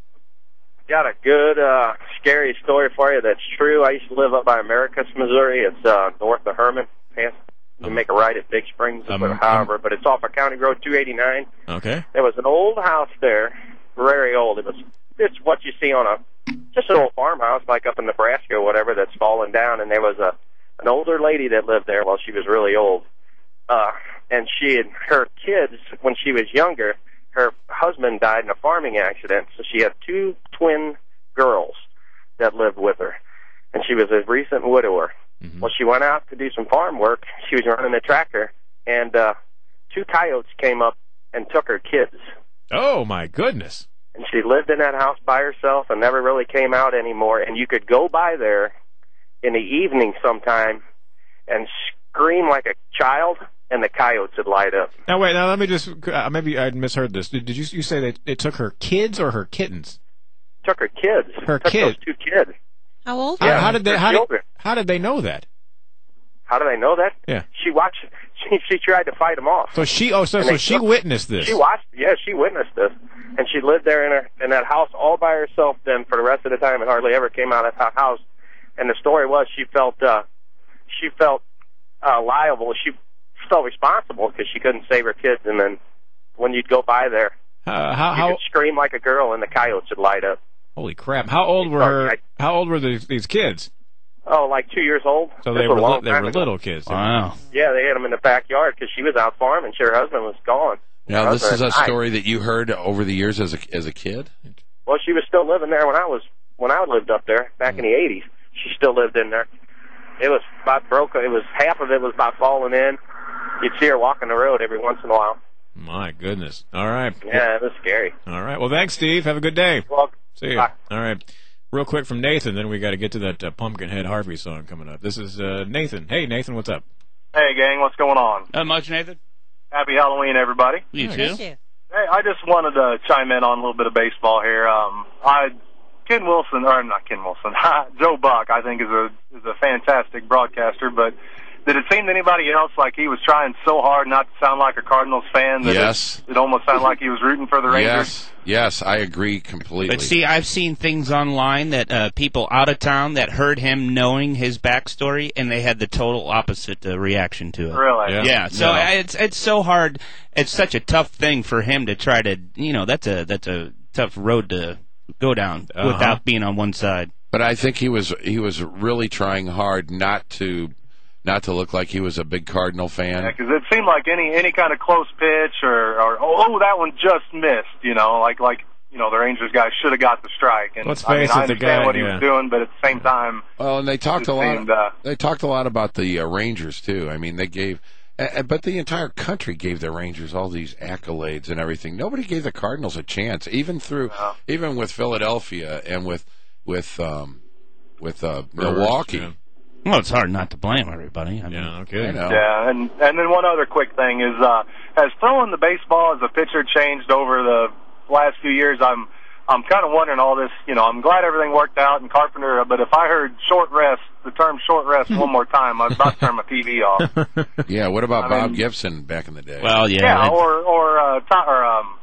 Got a good, uh, scary story for you that's true. I used to live up by Americus, Missouri. It's uh, north of Herman. Past, you Um, make a right at Big Springs, um, but however, but it's off of County Road two eighty-nine. Okay. There was an old house there, very old. It was it's what you see on a just an old farmhouse, like up in Nebraska or whatever, that's fallen down. And there was a an older lady that lived there. Well, she was really old, uh, and she had her kids when she was younger. Her husband died in a farming accident, so she had two twin girls that lived with her, and she was a recent widower. Mm-hmm. Well, she went out to do some farm work. She was running a tractor, and uh, two coyotes came up and took her kids. Oh, my goodness. And she lived in that house by herself and never really came out anymore. And you could go by there in the evening sometime and scream like a child, and the coyotes would light up. Now, wait, now let me just, uh, maybe I misheard this. Did, did you you say that it took her kids or her kittens? Took her kids. Her took kids. Those two kids. How old? Yeah, how, how did they, her how did, children. how did they know that? How do they know that? Yeah. She watched, she, she tried to fight them off. So she, oh, so, And so they she took- witnessed this. She watched, yeah, she witnessed this. And she lived there in, her, in that house all by herself then for the rest of the time and hardly ever came out of that house. And the story was she felt, uh, she felt uh, liable. She felt responsible because she couldn't save her kids. And then when you'd go by there, Uh, how, you how, could scream like a girl and the coyotes would light up. holy crap. How old were her, how old were these, these kids? Oh, like two years old. So This they was were, a long li- they time were ago. little kids. Wow. Yeah, they had them in the backyard because she was out farming. She, her husband was gone. Now, Her this is a husband died. story that you heard over the years as a as a kid. Well, she was still living there when I was when I lived up there back in the eighties. She still lived in there. It was about broke. It was half of it was about falling in. You'd see her walking the road every once in a while. My goodness. All right. Yeah, it was scary. All right. Well, thanks, Steve. Have a good day. Well, See you. bye. All right. Real quick from Nathan, then we got to get to that uh, Pumpkinhead Harvey song coming up. This is uh, Nathan. Hey, Nathan, what's up? Hey, gang, what's going on? Not much, Nathan. Happy Halloween, everybody. You Oh, too. yes. you. Hey, I just wanted to chime in on a little bit of baseball here. Um, I Ken Wilson, or not Ken Wilson, Joe Buck, I think is a is a fantastic broadcaster. But did it seem to anybody else like he was trying so hard not to sound like a Cardinals fan that Yes. it, it almost sounded like he was rooting for the Rangers? Yes, yes, I agree completely. But see, I've seen things online that uh, people out of town that heard him knowing his backstory, and they had the total opposite uh, reaction to it. Really? Yeah. Yeah. So No. I it's it's so hard. It's such a tough thing for him to try to, you know, that's a that's a tough road to go down Uh-huh. without being on one side. But I think he was he was really trying hard not to not to look like he was a big Cardinal fan. Because it seemed like any any kind of close pitch or, or oh, oh that one just missed, you know, like like you know the Rangers guy should have got the strike. And Let's I mean, face it, I the understand guy- what he yeah. was doing, but at the same time, Well, and they talked it a lot. seemed, uh, They talked a lot about the uh, Rangers too. I mean, they gave, uh, but the entire country gave the Rangers all these accolades and everything. Nobody gave the Cardinals a chance, even through, No. even with Philadelphia and with with um, with uh, Brewers, Milwaukee. yeah. Well, it's hard not to blame everybody. I mean, Yeah, okay. I know. Yeah, and and then one other quick thing is, uh, has throwing the baseball as a pitcher changed over the last few years? I'm I'm kind of wondering all this. You know, I'm glad everything worked out in Carpenter, but if I heard short rest, the term short rest one more time, I was about to turn my T V off. Yeah. What about I Bob mean- Gibson back in the day? well, yeah. Yeah, that- or or uh, Ty, or um,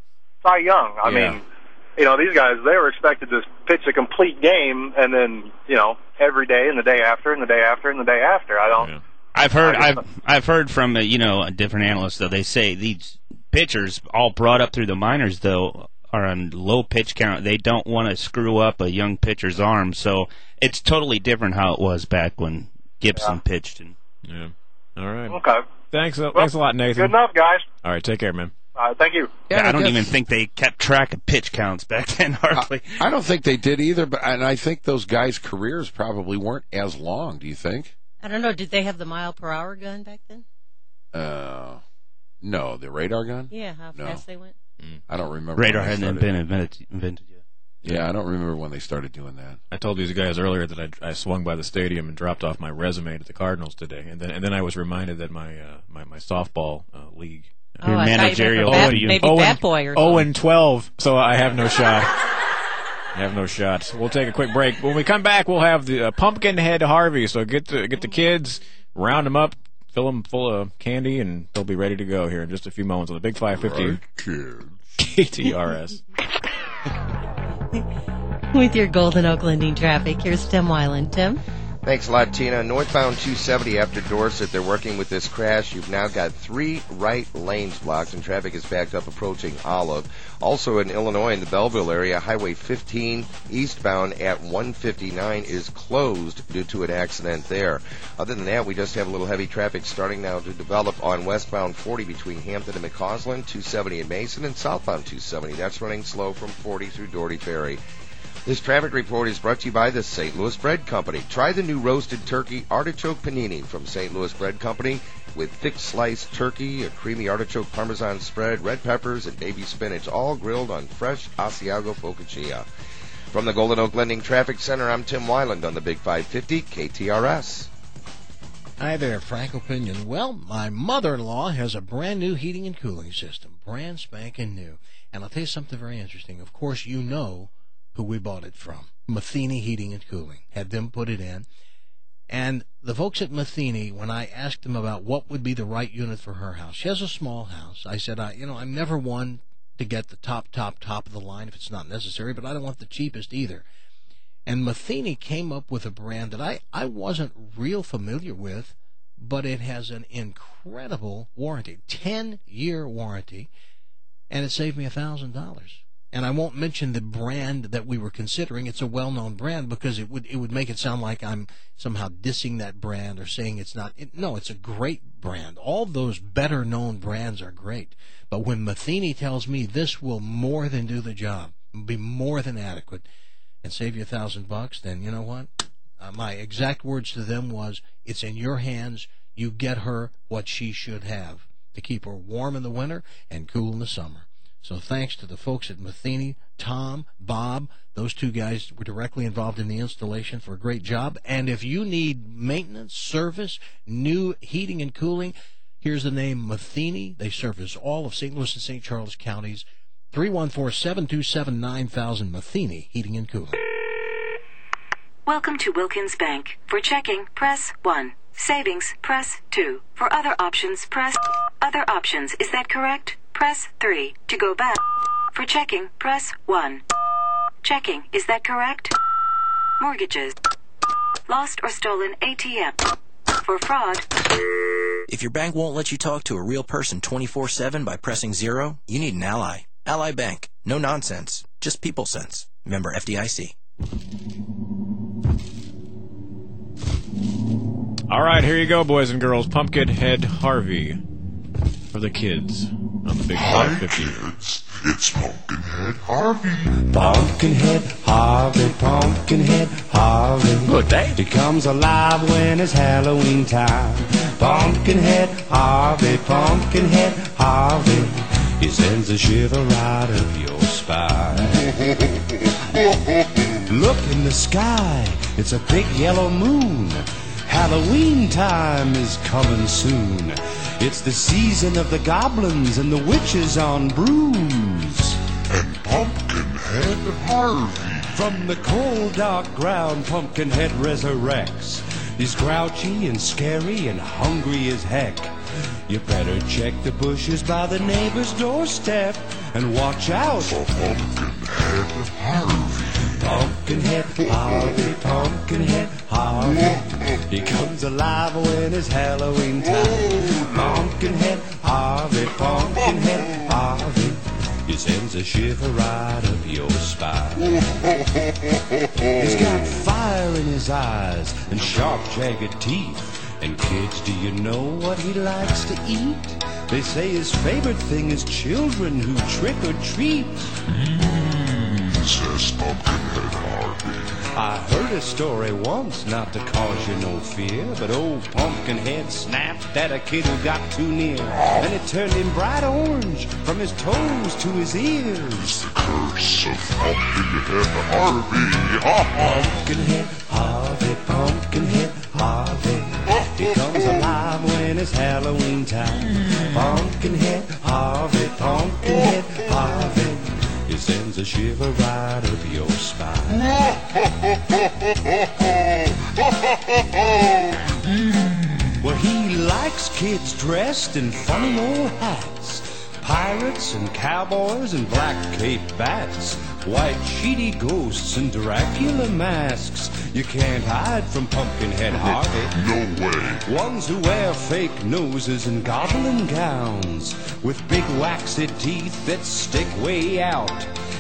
Cy Young. I Yeah. mean, you know, these guys, they were expected to pitch a complete game, and then you know every day and the day after and the day after and the day after. I don't. Yeah. I've heard I I've guess- I've heard from uh, you know different analysts though. They say these pitchers all brought up through the minors though are on low pitch count. They don't want to screw up a young pitcher's arm, so it's totally different how it was back when Gibson pitched. And Yeah. All right. Okay. Thanks, a- Well, thanks a lot, Nathan. Good enough, guys. All right, take care, man. Uh, thank you. Yeah, I don't guess- even think they kept track of pitch counts back then, hardly. I, I don't think they did either, but and I think those guys' careers probably weren't as long. Do you think? I don't know. Did they have the mile per hour gun back then? Uh, no, the radar gun. Yeah, how No. fast they went. I don't remember. Radar when they hadn't started. been invented, invented yet. Yeah, I don't remember when they started doing that. I told these guys earlier that I, I swung by the stadium and dropped off my resume to the Cardinals today, and then and then I was reminded that my uh, my, my softball uh, league. Oh, Your I thought you managerial meant for bat- maybe oh, Bat and, Boy or oh something. and twelve, so I have no shot. I have no shot. We'll take a quick break. When we come back, we'll have the uh, Pumpkinhead Harvey. So get the get the kids, round them up, fill them full of candy, and they'll be ready to go here in just a few moments on the Big five fifty Right, kids. K T R S. With your Golden Oak Lending traffic, here's Tim Weiland. Tim? Thanks a lot, Tina. Northbound two seventy after Dorset, they're working with this crash. You've now got three right lanes blocked, and traffic is backed up approaching Olive. Also in Illinois, in the Belleville area, Highway fifteen eastbound at one fifty-nine is closed due to an accident there. Other than that, we just have a little heavy traffic starting now to develop on westbound forty between Hampton and McCausland, two seventy in Mason, and southbound two seventy. That's running slow from forty through Doherty Ferry. This traffic report is brought to you by the Saint Louis Bread Company. Try the new roasted turkey artichoke panini from Saint Louis Bread Company with thick sliced turkey, a creamy artichoke parmesan spread, red peppers, and baby spinach, all grilled on fresh Asiago focaccia. From the Golden Oak Lending Traffic Center, I'm Tim Weiland on the Big five fifty K T R S. Hi there, Frank Opinion. Well, my mother-in-law has a brand new heating and cooling system, brand spanking new. And I'll tell you something very interesting. Of course, you know who we bought it from. Matheny Heating and Cooling. Had them put it in. And the folks at Matheny, when I asked them about what would be the right unit for her house, she has a small house. I said, I, you know, I'm never one to get the top, top, top of the line if it's not necessary, but I don't want the cheapest either. And Matheny came up with a brand that I, I wasn't real familiar with, but it has an incredible warranty, ten-year warranty, and it saved me one thousand dollars. And I won't mention the brand that we were considering. It's a well-known brand because it would it would make it sound like I'm somehow dissing that brand or saying it's not. It, no, it's a great brand. All those better-known brands are great. But when Matheny tells me this will more than do the job, be more than adequate, and save you a thousand bucks, then you know what? Uh, my exact words to them was, it's in your hands. You get her what she should have to keep her warm in the winter and cool in the summer. So thanks to the folks at Matheny, Tom, Bob, those two guys were directly involved in the installation for a great job. And if you need maintenance, service, new heating and cooling, here's the name Matheny. They service all of Saint Louis and Saint Charles counties. three one four, seven two seven, nine thousand, Matheny Heating and Cooling. Welcome to Wilkins Bank. For checking, press one. Savings, press two. For other options, press other options. Is that correct? Press three. To go back. For checking, press one. Checking, is that correct? Mortgages. Lost or stolen A T M. For fraud. If your bank won't let you talk to a real person twenty-four seven by pressing zero, you need an Ally. Ally Bank. No nonsense. Just people sense. Member F D I C. All right, here you go, boys and girls. Pumpkinhead Harvey for the kids on the Big five fifty. It's Pumpkinhead Harvey. Pumpkinhead Harvey, Pumpkinhead Harvey. Good day. He comes alive when it's Halloween time. Pumpkinhead Harvey, Pumpkinhead Harvey. He sends a shiver right up your spine. Look in the sky, it's a big yellow moon. Halloween time is coming soon. It's the season of the goblins and the witches on brooms. And Pumpkinhead Harvey. From the cold, dark ground, Pumpkinhead resurrects. He's grouchy and scary and hungry as heck. You better check the bushes by the neighbor's doorstep and watch out for Pumpkinhead Harvey. Pumpkinhead Harvey, Pumpkinhead Harvey. He comes alive when it's Halloween time. Pumpkinhead Harvey, Pumpkinhead Harvey. He sends a shiver right up your spine. He's got fire in his eyes and sharp, jagged teeth. And kids, do you know what he likes to eat? They say his favorite thing is children who trick or treat. Mmm, says Pumpkinhead Harvey. I heard a story once, not to cause you no fear, but old Pumpkinhead snapped at a kid who got too near, and it turned him bright orange from his toes to his ears. Curse of Pumpkinhead Harvey. Ha ha. Pumpkinhead Harvey, Pumpkinhead Harvey. He comes alive when it's Halloween time. Pumpkinhead Harvey, Pumpkinhead Harvey. He sends a shiver right up your spine. Well, he likes kids dressed in funny old hats, pirates and cowboys and black cape bats, white sheety ghosts and Dracula masks. You can't hide from Pumpkinhead Harvey. No way. Ones who wear fake noses and goblin gowns with big waxy teeth that stick way out.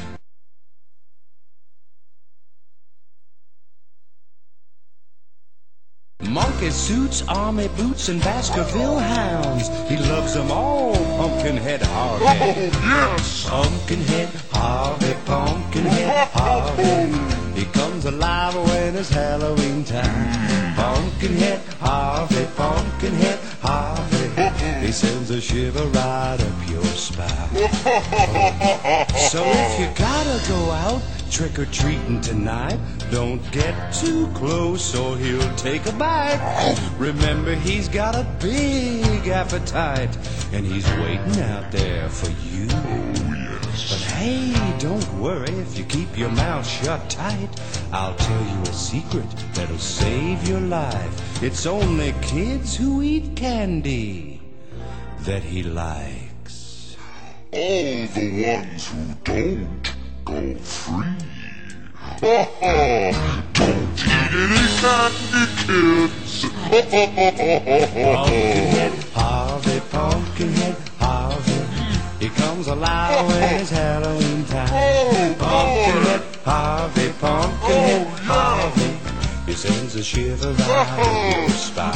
Monkey suits, army boots, and Baskerville hounds. He loves them all, Pumpkinhead Harvey. Oh, yes! Pumpkinhead Harvey, Pumpkinhead Harvey. He comes alive when it's Halloween time. Pumpkinhead Harvey, Pumpkinhead Harvey. He sends a shiver right up your spine. So if you gotta go out trick-or-treating tonight, don't get too close or he'll take a bite. Remember, he's got a big appetite, and he's waiting out there for you. But hey, don't worry if you keep your mouth shut tight. I'll tell you a secret that'll save your life. It's only kids who eat candy that he likes. All the ones who don't go free. Ha ha! Don't eat any candy, kids. Pumpkinhead Harvey, Pumpkinhead Harvey. He comes alive when it's Halloween time. Pumpkinhead Harvey, Pumpkinhead Harvey. He sends a shiver right up your spine.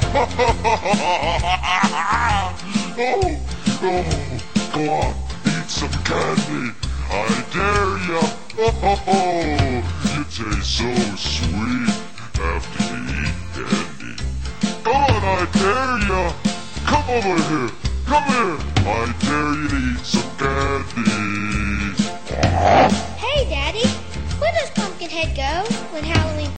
Oh, oh, go on, eat some candy. I dare ya. Oh, you taste so sweet after you eat candy. Come on, I dare ya. Come over here. Come here. I dare you to eat some candy. Hey, Daddy, where does Pumpkinhead go when Halloween